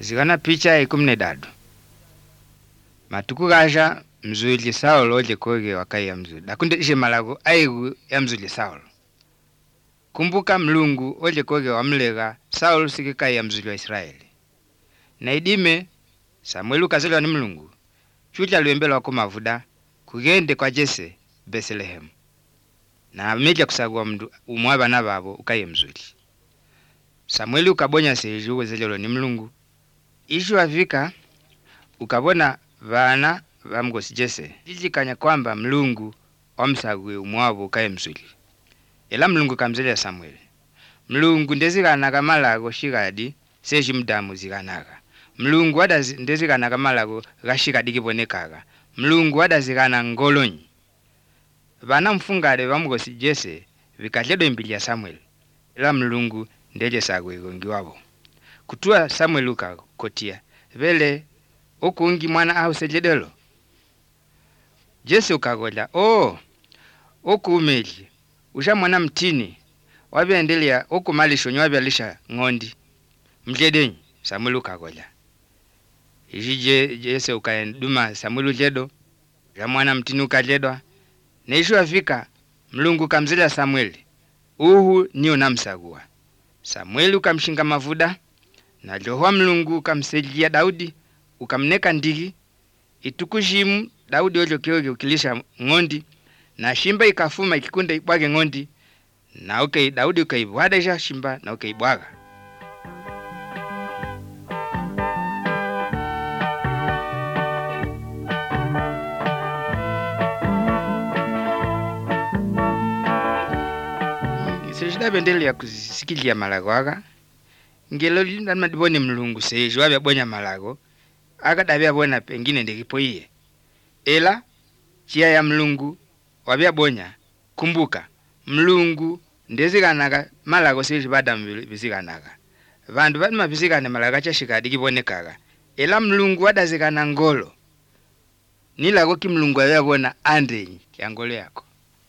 Zikana picha ya 13. Matuku gasha mzuli Saulo oje koge wakai ya mzuli. Dakunde ishe malago aigu ya mzuli Saulo. Kumbuka mlungu oje koge wamlega Saulo sikikai ya mzuli wa Israeli. Na idime Samuelu kazaliwa ni mlungu. Chuja luembela wako mavuda kugende kwa Jese Bethlehem. Na ameja kusagua mdu umwaba na babo ukai mzuli. Samuelu ukabonya seju wezelo ni mlungu. Ishu afika ukabona vana vamgosi Jese jijikanya kwamba mlungu omsagwe umwabo ukai mzuli. Ela mlungu kamzelia Samueli. Mlungu ndezikanaga malago shigadi seji mdamu zikanaga. Mlungu wada ndezikanaga malago gashigadi kibonekaga. Mlungu wada zikana ngolonyi. Vana mfungale vamgosi Jese vikatledo imbili ya Samueli. Ela mlungu ndeje sagwe gongi wabo. Kutua Samueli ukakotia. Vele okungi mwana au sejedelo. Jese ukagola. Okumeli. Usha mwana mtini. Wabi endelea okumalisho nyowabi alisha ngondi. Mjedenyi. Samueli ukagola. Jese ukaenduma Samueli ujedo. Usha mwana mtini ukajedwa. Na ishu afika mlungu kamzela Samueli. Uhu niyo namsagua. Samueli ukamshinga mavuda. Na johwa mlungu ukamsejia Daudi. Ukamneka ndigi. Itukushimu Daudi ojo kioge ukilisha ngondi. Na shimba ikafuma ikikunda ibwage ngondi. Na Daudi ukaibwada isha shimba na ukaibwaga. Sejida bendele ya kusikilia malago aga. Ngelo linda madibone mlungu seju wabia bonya malago. Aga dabia bona pengine ndekipo iye. Ela chia ya mlungu wabia bonya. Kumbuka mlungu ndezikanaga malago seju bada mbizikanaga. Vandu badima bizikane malaga chashikadi kibonekaga. Ela mlungu wada zikana ngolo. Nilago ki mlungu wabia bona andenyi ya ngolo yako.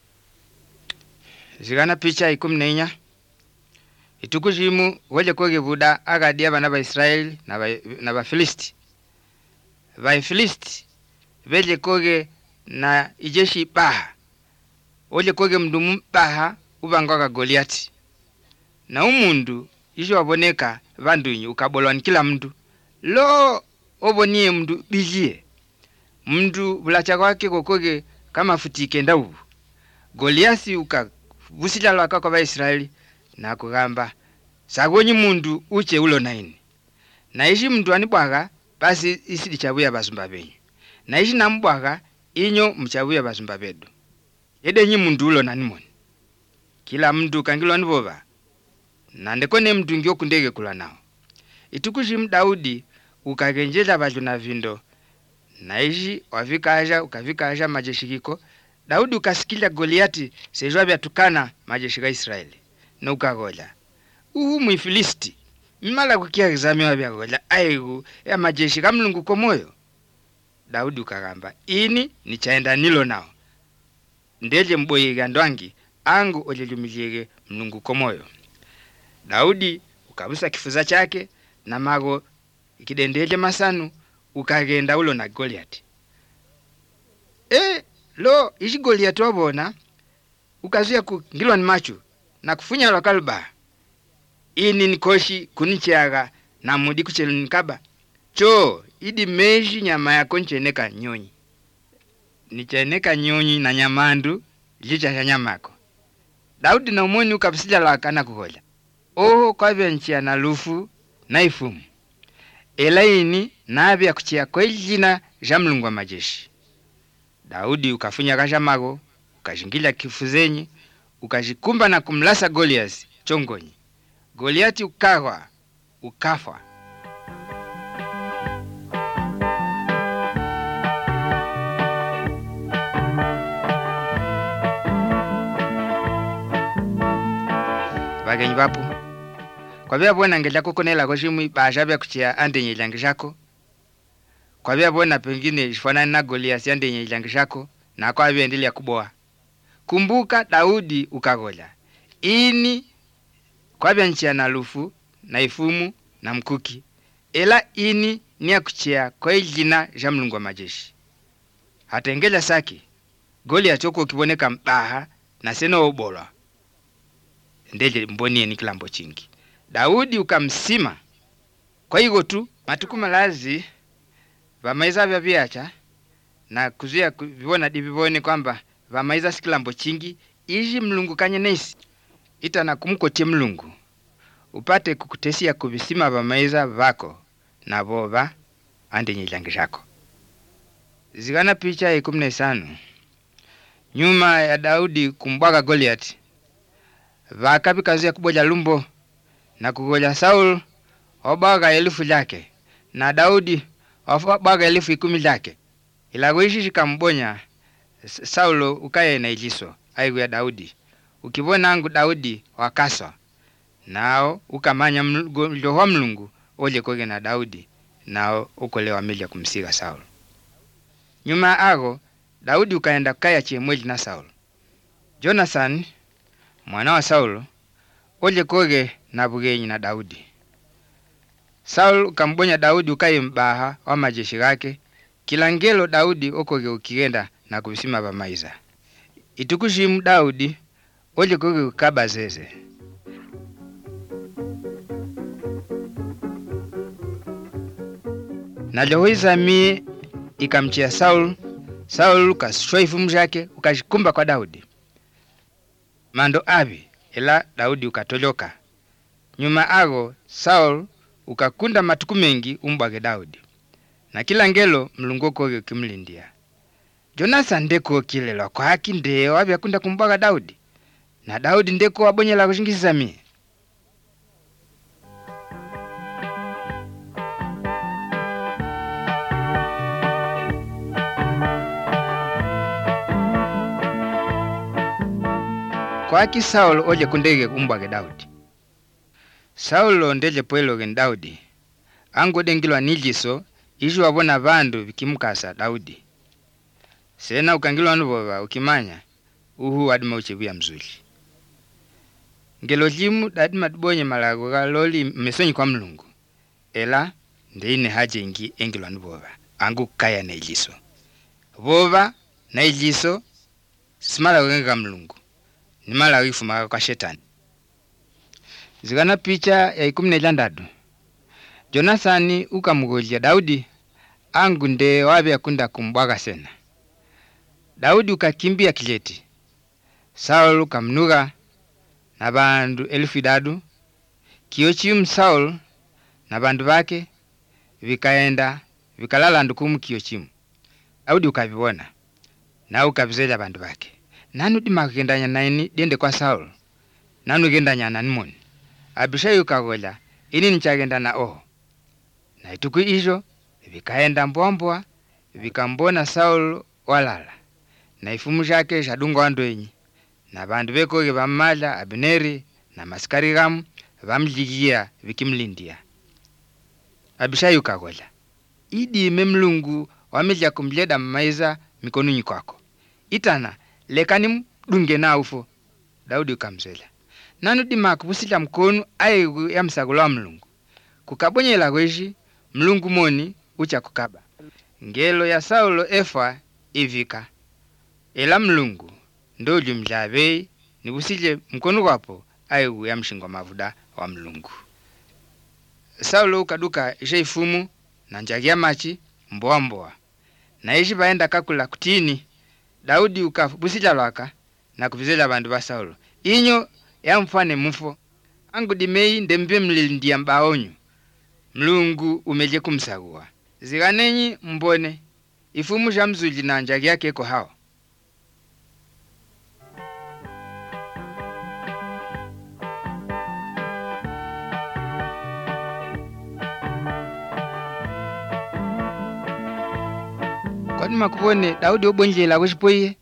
Zikana picha 14. Itukushimu waje koge buda agadia bana ba Israeli na ba Filisti. Ba Filisti veje koge na ijeshi paha. Waje koge mdumu paha ubangoga Goliati. Na umundu isho waboneka vandunyi ukabolwa kila mdu. Lo obonie mdu bijie. Mdu bulacha kwake koge kama futike ndaubu. Goliati ukavusila lwaka kwa ba Israeli. Na kugamba sagonyi mundu uche ulo 9. Na ishi mtu anibwaga basi isidi chabuya basumba benyu. Na ishi nambwaga inyo mchabuya basumba bedu. Edenyi mundu ulo nanimoni. Kila mtu kangilo niboba. Na ndekone mtu ngio kundege kula nao. Itukushimu Daudi ukagenjeza baju na vindo. Na ishi ukavika aja majeshikiko. Daudi ukasikila Goliati sejwa bia tukana majeshika Israeli. Na ukagola. Mwifilisti. Mala kukia kizami wabia gola. Aigu ya majeshi kamlungu komoyo. Daudi ukagamba. Ini ni chaenda nilo nao. Ndeje mboye gandwangi. Angu ojelumijiege mlungu komoyo. Daudi ukabusa kifuza chake. Na mago ikidendeje masanu. Ukagenda ulo na Goliati. Ishi Goliati wabona. Ukazuya kungilwa ni machu. Na kufunya lokalba. Ini nikoshi kunichiaga na mudi kuchelu nikaba. Idi meji nyama ya koncheneka nyonyi. Nicheneka nyonyi na nyamandu licha ya nyamako. Daudi na umoni ukabisija lakana kuhola. Kwa hivyo nchia na lufu na ifumu. Elaini na abia kuchia kwa jina jamlungwa majeshi. Daudi ukafunya kashamago. Ukashingila kifuzenyi. Ukajikumba na kumlasa Goliath chongonyi. Goliati ukafa. Wagenyi bapu. Kwa vya buona ngejako konela koshimu baashabia kuchia andenye ilangishako. Kwa vya buona pengine jifanani na Goliath andenye ilangishako. Na kwa vya endili ya kuboa. Kumbuka Daudi ukagola. Ini kwa vya nchi ya nalufu, na ifumu, na mkuki. ela ini niya kuchia kwa jina ja Mulungu wa majeshi. Hatengela saki Goliath oko kiboneka mbaha na sena obola ndele mboni ni kilambo chingi. Daudi ukamsima. Kwa hiyo tu matuku malazi vamaiza vya viacha na kuzuia viona divivone kwamba vamaiza sikilambo chingi iji Mulungu kanye nesi ita na kumkotie Mulungu upate kukutesia kubisima vamaiza vako na bova ande nyilangi zako. Zigana picha ya 15. Nyuma ya Daudi kumbwaga Goliath, vakapi kazi ya kuboja lumbo na kugoja Saul wabaga 1000 lake na Daudi wabaga 10,000 lake. Ila goishi shikambonya Saulo ukaye na iliso aigu ya Daudi. Ukibona angu Daudi wakaswa nao ukamanya mloho Mulungu ole koge na Daudi nao ukolewa milya kumsiga Saulo. Nyuma ago Daudi ukaenda kaya chemweli na Saulo. Jonathan mwana wa Saulo ole koge na bugenyi na Daudi. Saulo ukambonya Daudi ukaye mbaha wa majeshi yake. Kila ngelo Daudi okoge ukigenda na kubisima bamaiza. Itukushimu Daudi ole koge ukaba zeze. Na Jehoiza mi ikamchia Saul ukashoifu mjake ukashikumba kwa Daudi. Mando abi ila Daudi ukatoloka. Nyuma ago Saul ukakunda matuku mengi umbwage Daudi. Na kila ngelo Mulungu koge kimlindia. Jonathan ndeko kilelwa kwa haki ndeo abya kunda kumbwaga Daudi. Na Daudi ndeko wabonyela kushingisa mi. Kwa haki Saul oje kundege kumbwage Daudi. Saulo ndeje poelo gen Daudi. Ango dengilwa niliso iju wabona bandu vikimukasa Daudi. Sena ukangilwa nubova ukimanya uhu adima uchebuya mzuli. Ngelo jimu dadima tubonye malago ga loli mesonyi kwa Mulungu. Ela ndeine haje ingi engilwa nubova. Angu kaya na iliso. Bova na iliso simala wenga Mulungu. Ni mala wifu maka kwa shetani. Zigana picha ya 16. Jonathan ukamugojia Daudi angu nde wabya kunda kumbwaga sena. Daudi ukakimbia kileti. Saul ukamnuga na bandu 1000. Kiyochimu Saul na bandu bake vikaenda vikalala ndukumu kiyochimu. Daudi ukavibona na ukavizela bandu bake. Nanu dimagendanya naini diende kwa Saul. Nanu gendanya na nimoni. Abishai ukagola ini nichagenda na oho. Na ituku ijo vikaenda mbwambwa vikambona Saul walala. Na ifumu jake jadungo andwenyi. Na bandu bekoge bamala Abineri na maskari gamu bamligia vikimlindia. Abishai ukagola idi Mulungu wamilya kumleda maiza mikonuni kwako. Itana lekani mdunge na ufo. Daudi ukamzela. Nanu dima kubusila mkonu aigu ya msagula wa Mulungu. Kukabonyela kweshi Mulungu moni ucha kukaba. Ngelo ya Saulo efa ivika. Ela Mulungu ndoju mjabe ni busile mkonu wapo aigu ya mshingo mavuda wa Mulungu. Saulo ukaduka ishe ifumu na njagia machi mboa. Na ishi baenda kakula kutini. Daudi ukabusila lwaka na kuvizela bandu ba Saulo. Inyo ya mfane mufo. Angu dimei ndembe mlilindia mbaonyu. Mulungu umeje kumsagua. Ziganenyi mbone. Ifumu jamzuli na njagi yake ko hao. Kwani makubone Daudi obonjela kushipoye.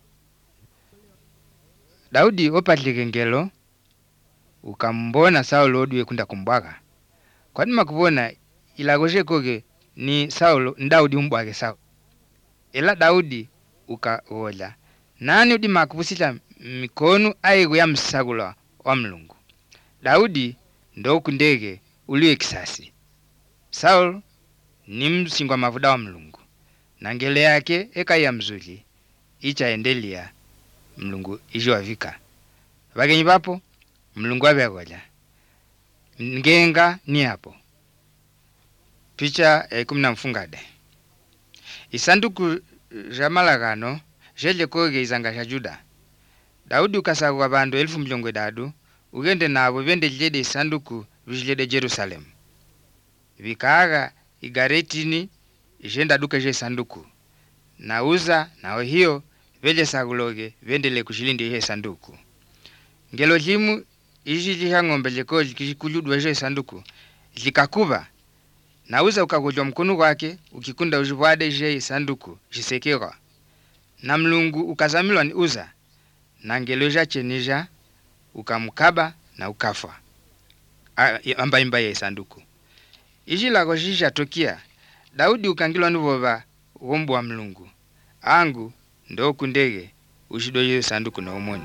Daudi opatlike ngelo ukambona Saulo odwe kunda kumbwaga. Kwani makubona ilagoshe koge ni Saulo Daudi umbwage Saulo. Ela Daudi ukaola. Nani udi makubusila mikonu aigu ya msagula wa Mulungu. Daudi ndo kundege uliwe kisasi. Saul ni msingwa mavuda wa Mlungu, na ngele yake eka ya mzuli ichaendelia Mlungu ijiwavika. Vagenyi vapo Mlungu abegoja ngenga ni hapo. Picha ya 10 mfungade. Isanduku ja malagano jeje koge izanga ja Juda. Daudi ukasagwa bandu 1000 ugende nabo bende jede isanduku vijilede Jerusalem. Vikaaga igaretini ijenda duka je sanduku. Na uza na hiyo veje saguloge vendele kushilindi je sanduku. Ngelo jimu ijiji ya ng'ombe jeko jikuludwa je sanduku jikakuba. Na uza ukagojwa mkono wake ukikunda ujibwade je sanduku jisekera. Na Mlungu ukazamilwa ni uza na ngelo ja chenija ukamukaba na ukafa imba ya sanduku. Ijilago jisha tokia Daudi ukangilwa nuboba gombo wa Mlungu angu ndo kundege ushido ye sanduku na umoni.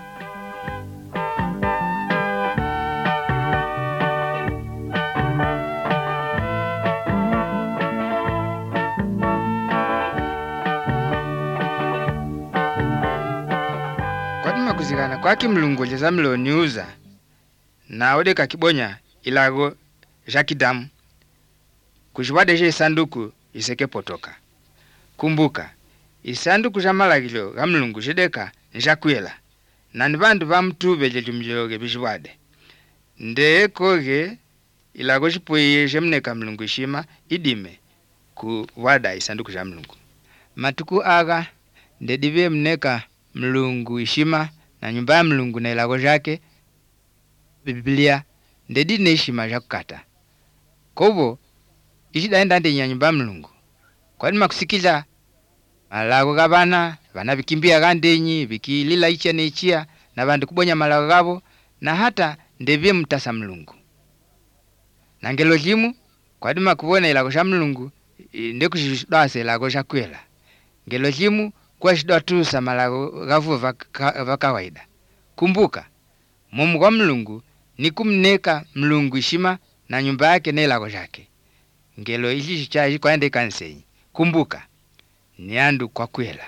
Kuzigana kwaki Mlungu jeza mloni uza na odeka kibonya ilago jakidamu kujibwade je sanduku iseke potoka. Kumbuka isanduku ja malagilo ga Mlungu jedeka njakuyela na nibandu bamtube je jumjoge bijibwade nde koge ilago jipoye jemneka Mlungu ishima idime ku wada isanduku ja Mlungu. Matuku aga ndedive mneka Mlungu ishima na nyumba ya Mlungu na ilago jake Biblia ndedi neshima jakukata. Kobo ijidaenda ndenya nyumba ya Mlungu. Kwa nima kusikiza malago gabana bana bikimbia gandenyi bikilila icha nechia na bandu kubonya malago gabo na hata ndebye mtasa Mlungu. Na ngelo jimu kwa nima kubona ilago ja Mlungu ndekushidase ilago jakwela. Ngelo jimu kwa shidwa tusa malago gavu vakawaida. Kumbuka mumu kwa Mlungu ni kumneka Mlungu ishima na nyumba yake na ilago jake. Ngelo ishi chaji kwa ende kansenyi. Kumbuka ni andu kwa kwela.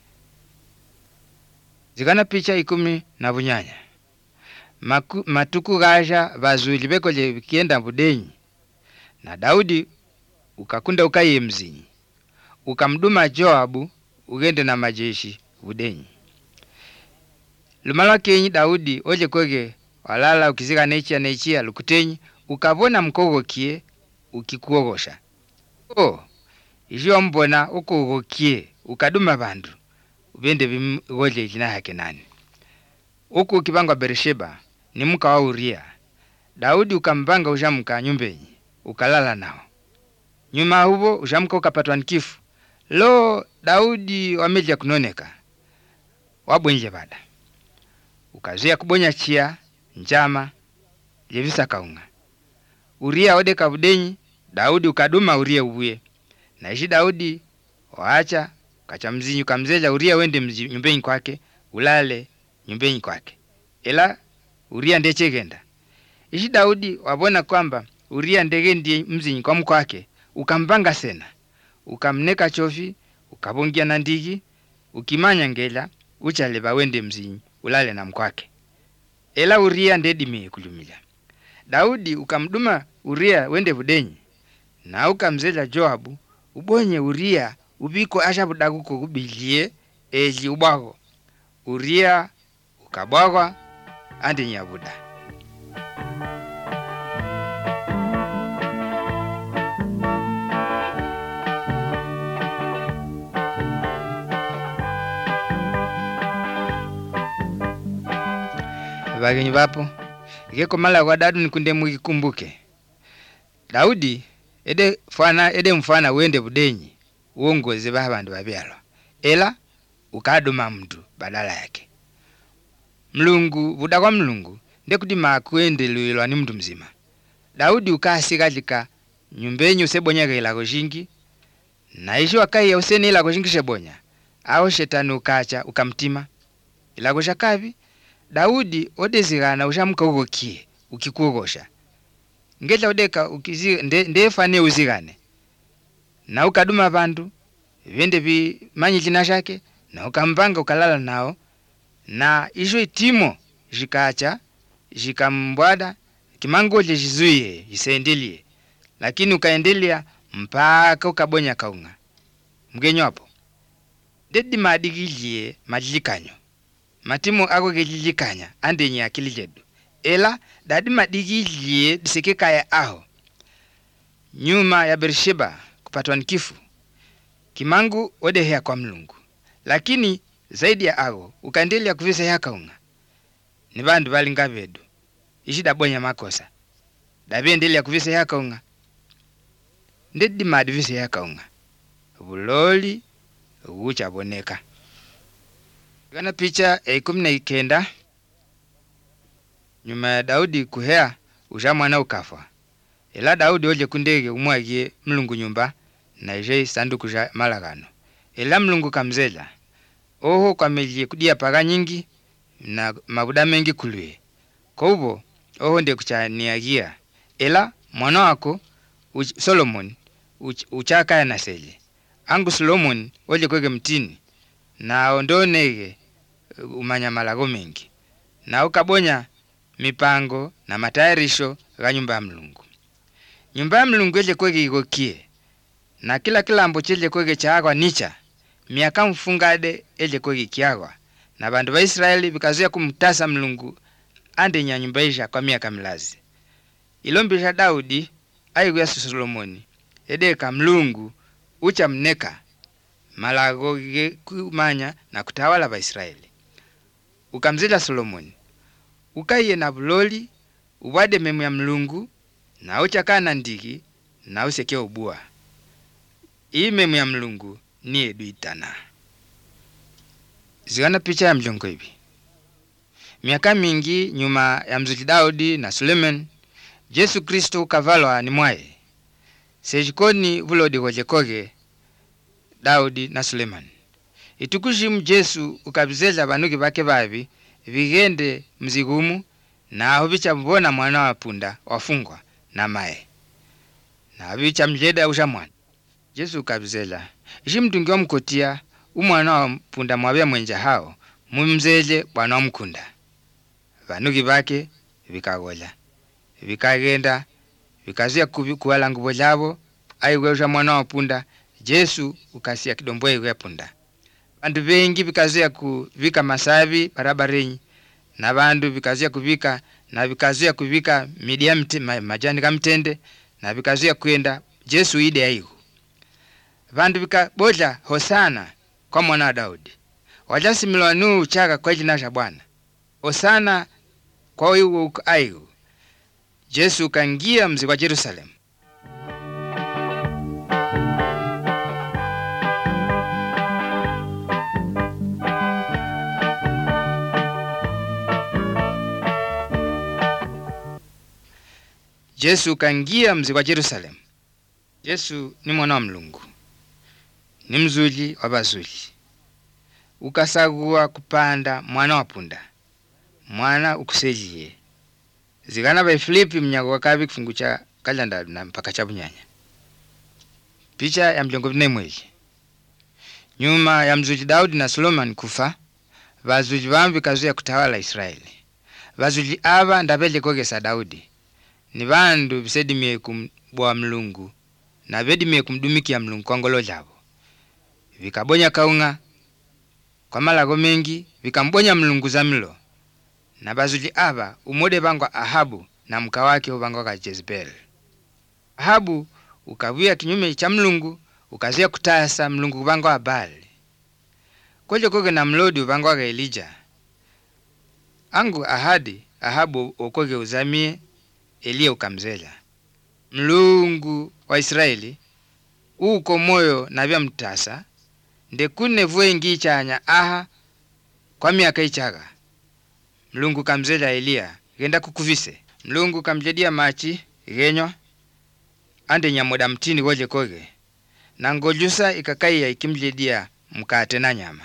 Zikana picha 10 na bunyanya. Matuku gaja bazuli beko je kienda budenyi. Na Daudi ukakunda ukaye mzinyi. Ukamduma Joabu ugende na majeshi budenyi. Lumala kenyi Daudi oje koge walala ukizika nechia lukutenyi ukabona mkogo kie ukikuogosha. Ijo mbona ukogokie ukaduma bandu ubende bigoje jina yake nani. Uku ukibangwa Berisheba ni muka wa Uria. Daudi ukambanga ujamuka nyumbenyi ukalala nao. Nyuma hubo ujamuka ukapatwa nkifu. Lo Daudi wameja kunoneka. Wabwenje bada. Ukazuia kubonya chia, njama, jevisa kaunga. Uria ode kabudenyi, Daudi ukaduma Uria ubuye. Na ishi Daudi waacha kachamzinyi ukamzeja Uria wende nyumbenyi kwake, ulale nyumbenyi kwake. Ela Uria ndechegenda. Ishi Daudi wabona kwamba Uria ndegendi mzinyi kwa mkwake, ukambanga sena. Ukamneka chofi, ukabongia na ndigi, ukimanya ngela, uchaleba wende mzinyi, ulale na mkwake. Ela Uria ndedimi kulumila. Daudi ukamduma Uria wende budenyi, na ukamzela Joabu, ubonye Uria ubiko ashabudaguko kubilie eji ubago. Uria ukabagwa andi nyabuda. Bagenyi bapo igeko mala kwa dadu nikunde mukikumbuke. Daudi ede mfana wende budenyi uongoze babandu babyalo. Ela ukaduma mtu badala yake. Mlungu buda kwa Mlungu ndekudima kuendelelwa ni mtu mzima. Daudi ukasigalika nyumbenyi usebonyega ilago jingi na ishi wakai useni ilago jingi shebonya. Ao shetani ukacha ukamtima ilago shakabi. Daudi odezigana ushamuka ugokie ukikuogosha. ngeta udeka ukizi ndefane uzigane na ukaduma bantu vende bimanyi china chake na ukampanga ukalala nao na ijo itimo jikacha jikambwada kimangoje jizuie jisendelie lakini ukaendelea mpaka ukabonya kaunga mgenyo hapo dedi madigilie madilikanyo matimo ako gejilikanya andenye akili jedu ela dadi madigilie disekeka ya aho nyuma ya Bersheba kupatwa nikifu kimangu odehea kwa Mlungu lakini zaidi ya ago ukaendelea kuvisa ya kaunga ni bandu balinga bedu ishida bonya makosa dabendelea kuvisa ya kaunga ndedi madivisa ya kaunga buloli uchaboneka kana picha ya 19 nyuma ya Daudi kuhea ushamwana ukafa ela Daudi oje kundege umwagie Mlungu nyumba na ije sanduku ja malagano ela Mlungu kamzela oho kamelie kudia paga nyingi na mabuda mengi kulwe kobo oho nde kuchaniagia ela mwana wako Solomon uchaka na sele angu Solomon oje kwege mtini na ondonege umanya malago mengi na ukabonya mipango na matayarisho ga nyumba ya Mlungu. Nyumba ya Mlungu eje kwege igokie na kila kilambo cheje kwege chaagwa nicha miaka mfungade eje kwege kiagwa na bandu ba Israeli bikazuya kumtasa Mlungu ande nya nyumba isha kwa miaka milazi. Ilombisha Daudi ayigu Solomoni edeka Mlungu ucha mneka malago ge kumanya na kutawala ba Israeli. Ukamzila Solomoni ukaiye na buloli ubade memu ya Mlungu na uchakana ndiki na useke ubua. Hii memu ya Mlungu ni eduitana. Zigana picha ya mjongo hivi. Miaka mingi nyuma ya mzuli Daudi na Suleiman, Jesu Kristo ukavalwa ni mwae. Sejikoni vulodi wajekoge Daudi na Suleiman. Itukushimu Jesu ukabizeza banuki bake babi vigende mzigumu na hubicha mbona mwana wa punda wafungwa na mae. Na hubicha mjeda ushamwana. Jesu ukabizela. Ishi mtungi wa mkotia umwana wa punda mwabia mwenja hao mumzeje bwana wa mkunda. Banuki bake vikagola. Vikagenda vikazia kuwala ngubo jabo aiwe ushamwana wa punda. Jesu ukasia kidombo ya punda. Bandu bengi bikazia kuvika masabi barabarenyi na bandu bikazia kuvika na bikazia kuvika midia majani kamtende na bikazia kuenda Jesu ide aigu. Bandu bikaboja hosana kwa mwana Daudi. Wajasi milwanu uchaka kwa jina la Bwana. Hosana kwa igu aigu. Jesu kangia mzi wa Jerusalem. Jesu kangia mzi wa Jerusalem. Jesu ni mwana wa Mlungu. Ni mzuli wa bazuli. Ukasagua kupanda mwana wa punda. Mwana ukusejie. Zigana ba Filipi mnyago wakabi kifungu cha kalenda na mpaka cha bunyanya. Picha ya mjongo mnemweji. Nyuma ya mzuli Daudi na Solomon kufa, bazuli bambi kazuya kutawala Israeli. Bazuli aba ndabele kogesa Daudi. Ni bandu bisedimie kumbwa Mlungu na bedimie kumdumikia Mlungu kwa ngolo jabo. Vikabonya kaunga kwa malago mengi vikambonya Mlungu za milo. Na bazuli aba umode bangwa Ahabu na mka wake ubangwa ka Jezebel. Ahabu ukavuya kinyume cha Mlungu ukazia kutasa Mlungu ubangwa wa Baali. Koje koge na mlodi ubangwa ka Elijah. Angu Ahabu ukoge uzamie Elia ukamzela. Mlungu wa Israeli uko moyo na vya mtasa ndekune vwe ngichanya aha kwa miaka ichaga. Mlungu kamzela Elia genda kukuvise. Mlungu kamjedia machi genywa ande nyamoda mtini goje koge na ngojusa ikakaiya ikimjedia mkate na nyama.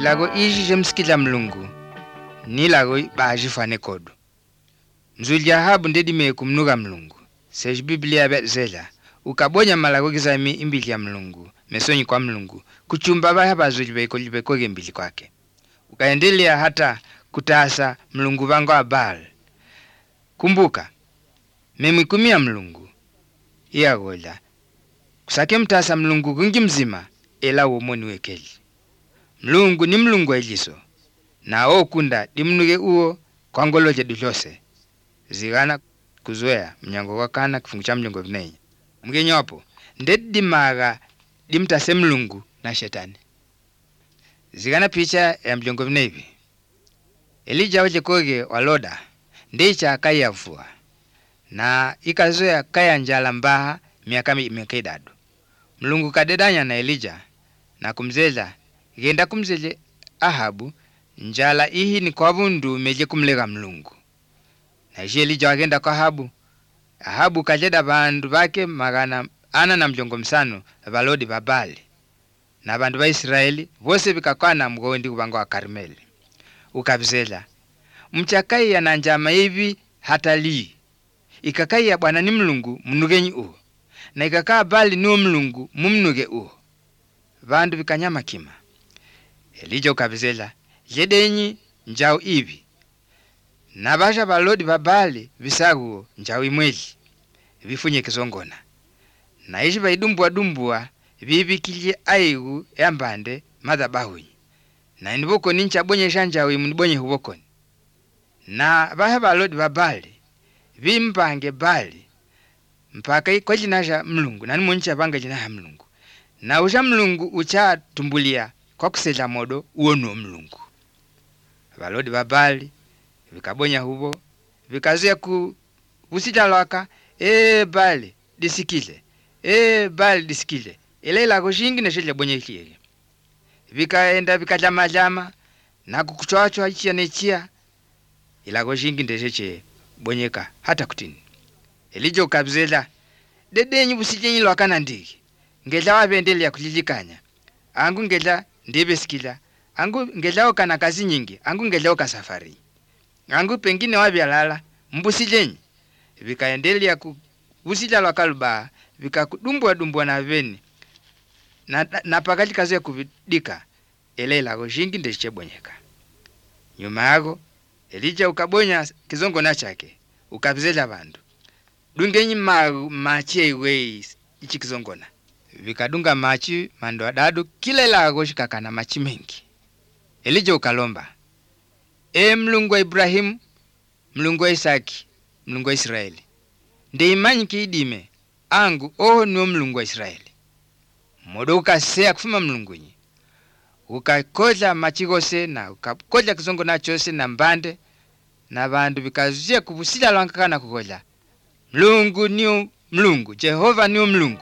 ilago iji msikila Mlungu nilago bajifane kodu mzuli Ahabu ndedime kumnuga Mlungu seji Biblia bezela ukabonya malago gizami imbili ya Mlungu mesonyi kwa Mlungu kuchumba baha bazuli bekoge mbili kwake ukaendelea hata kutasa Mlungu vango wa Baal. Kumbuka memwikumia Mlungu iyagola kusake mtasa Mlungu kungi mzima ela womoni wekeli. Mlungu ni Mlungu wa iliso na okunda dimnuge uo kwa ngoloje dulose zigana kuzoea mnyango kwa kana kifungu cha mlungu vinenye mgenyopo ndedi maga dimtase Mlungu na shetani zigana picha ya mlungu vinevi. Elija waje koge waloda ndicha kaya vua na ikazoea kaya njala mbaha miaka idadu. Mlungu kadedanya na Elija na kumzela genda kumzele Ahabu njala ihi ni kwa vundu meje kumlega Mlungu. Na ishi Elija wagenda kwa Ahabu kajeda bandu bake magana ana na mjongo msano balodi babali na bandu ba Israeli bose bikakwana mgondi kubango wa Karmeli. Ukabzela mchakai ya nanjama hivi hata li ikakai ya Bwana ni Mlungu mnugenyi uo na ikakaa bali ni Mlungu mumnuge uo bandu bikanyama kima. Elija ukabzela jedenyi njao hivi na basha balodi babali bisaguo njao imweli bifunye kizongona na ishi baidumbua bibikilye aigu yambande madhabahunyi na iniboko nincha bonye shanja munibonye hubokoni na baha balodi babali bimpange bali mpaka kwa jinaja Mlungu na nimuncha banga jinaja Mlungu na usha Mlungu ucha tumbulia kwa kusela modo uono Mlungu. Balodi babali bikabonya hubo bikazuya kusita lwaka bali disikile bali disikile elela koshingi nesheje bonye kile bikaenda bikajama na kukuchwachwa ichia nechia ila koshingi ndesheche bonyeka hata kutini. Elija ukabzela dedenyi busijenyi lwakana ndiki ngela wabendelea kulilikanya angu ngela ndebe sikila angu ngela okana kazi nyingi angu ngela oka safari angu pengine wabyalala mbusijenyi bikaendelea busita lwakaluba bikakudumbwa na veni na pakati kazi ya kubidika elela koshingi ndesheche bonyeka. Nyuma yako Elija ukabonya kizongo na chake ukabzela bandu dungenyi machi iwe ichi kizongona vikadunga machi mando adadu kila ila goshikakana machi mengi. Elija ukalomba Mlungu wa Ibrahimu, Mlungu wa Isaki, Mlungu wa Israeli nde imanyi kiidime angu niwo Mlungu wa Israeli. Modo ukasea kufuma Mlungunyi ukakoja machi gose na ukakoja kizongo na chose na mbande na bandu bikazuye kubusila lwankakana kukoja Mlungu niyo Mlungu, Jehova niyo Mlungu.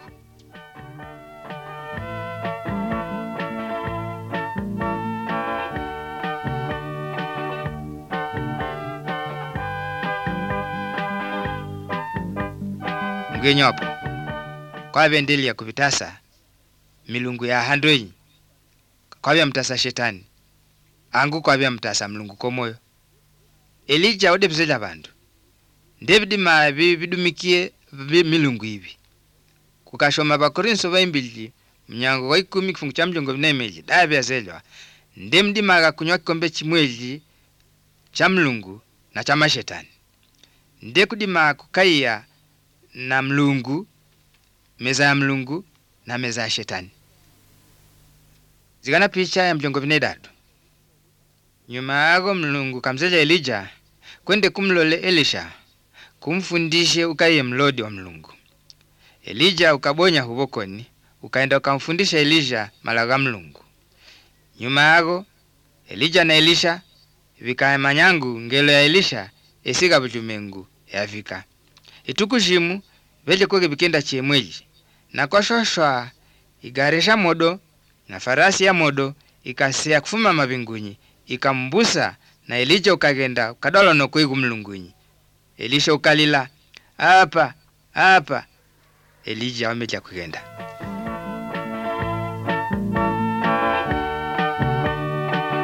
Mgenyopo kwa bendeli ya kubitasa milungu ya handwenyi kwa bya mtasa shetani angu kwa bya mtasa Mlungu komoyo. Elija odebzela bandu David mabi bidumikie milungu hivi kukashoma Bakorinso baimbili mnyango wa 10 kifungu cha mjongo binemeji dabe azelwa ndemdi maga kunywa kikombe chimweli cha Mlungu na cha mashetani ndekudima kukaiya na Mlungu meza ya Mlungu na meza ya shetani. Zigana picha ya mjongo binedadu. Nyuma yako Mlungu kamzela Elija kwende kumlole Elisha kumfundishe ukaiye mlodi wa Mlungu. Elija ukabonya hubokoni ukaenda ukamfundisha Elisha malaga Mlungu. Nyuma yako Elija na Elisha vikaya manyangu ngelo ya Elisha esiga bujumengu yafika itukushimu vele koge bikenda chemweji na kwa shoshwa igaresha modo na farasi ya modo ikasea kufuma mabingunyi ikambusa na Elija ukagenda ukadolo no kuigu Mlungunyi. Elisha ukalila hapa Elija wameja kugenda.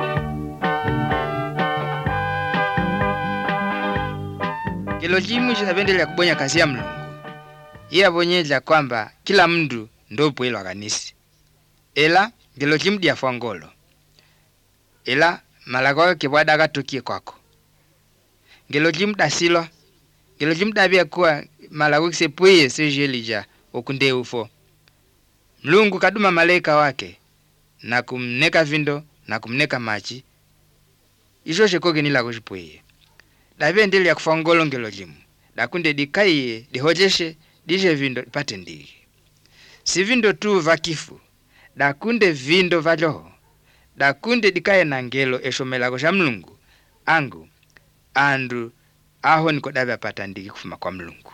ngelo limu chitapendelea kubonya kazi ya Mulungu. Iya bonyeza kwamba kila mndu ndo pwelwa kanisi. Ela ngelo limu dia fangolo. Ela malagwa kibwada akatukie kwako. Ngelo limu dasilo. Ngelo limu dabia kuwa malagwa kisepweye sejelija okunde ufo. Mulungu kaduma malaika wake na kumneka vindo na kumneka machi. Isho shekoge nila kushipweye. Dabia ndeli ya kufangolo ngelo limu. Dakunde dikaiye, dihojeshe, dije vindo ipate ndigi. Si vindo tu vakifu. Dakunde vindo valoho. Dakunde dikaye na ngelo eshomela kusha Mulungu. Angu, andu, aho niko dabia pata ndigi kufuma kwa Mulungu.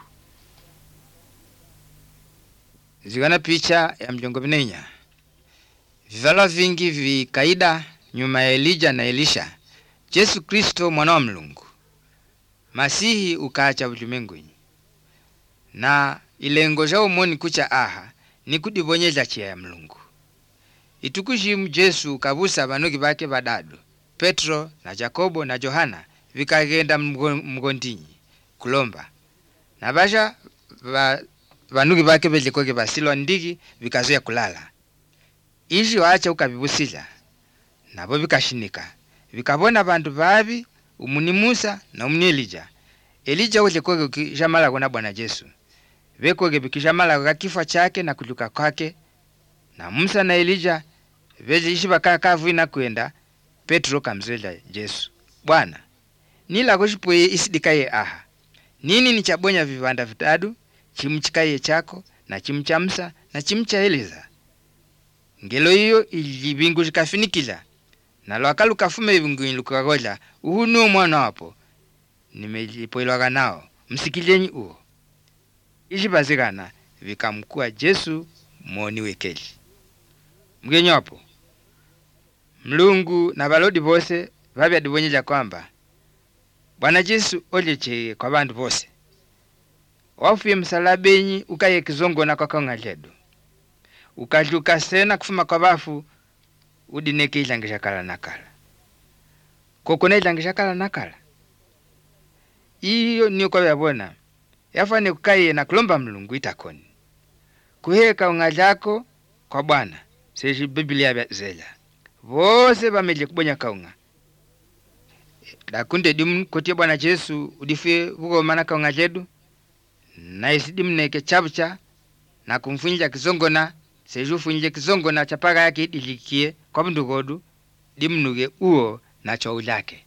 Zigana picha ya mjongo binenya. Vivala vingi vikaida nyuma ya Elijah na Elisha. Yesu Kristo mwana wa Mulungu. Masihi ukaacha ulimwenguni. Na ilengo jao moni kucha aha ni kudibonyeza chia ya Mulungu. Itukujimu Jesu kabusa banogi bake badadu. Petro na Jakobo na Johana vikagenda mgondinyi kulomba. Na basha banugi bake belikoge basilo ndigi vikazoya kulala. Ishi waacha ukabibusila. Nabo vikashinika. Vikabona bandu babi umuni Musa na umuni Elijah. Elijah ule koge ukishamala kuna Bwana Yesu. Vekoge bikishamala kwa kifo chake na kujuka kwake. Na Musa na Elijah veje ishi bakakavu ina kuenda. Petro kamzwela Yesu. Bwana, nila kushipwe isidikaye aha. Nini ni chabonya vivanda vitadu, chimchikaye chako na chimcha Musa na chimcha Eliza. Ngelo hiyo ilibingu jikafinikila. Na lwakalu kafume ibingu ilukagola, uhunu mwana wapo. Nimejipoilwaga nao, msikilenyi uo. Ishi bazigana, vikamkua Yesu mwoni wekeli. Mgenyo wapo. Mulungu na balodi bose, vabia dibonyeja kwamba. Bwana Yesu oleche kwa bandu bose. Wafuye msalabenyi ukaye kizongo na kwa kaunga ledu. Ukajuka sena kufuma kwa bafu, udineke ilangisha kala nakala. Kokone ilangisha kala nakala. Iyo niyo kwa yabona. Yafane kukaye na kulomba Mulungu itakoni. Kuheka ungajako kwa Bwana. Seji Biblia zela. Vose bameje kubonya kaunga. Dakunde dimu kotie Bwana Yesu udifie huko mana kaunga ledu. Na isidimu neke chabucha na kumfunja kizongona. Seju funje kizongona chapaga yake ilikie kwa mndugodu. Dimnuge uo na choulake.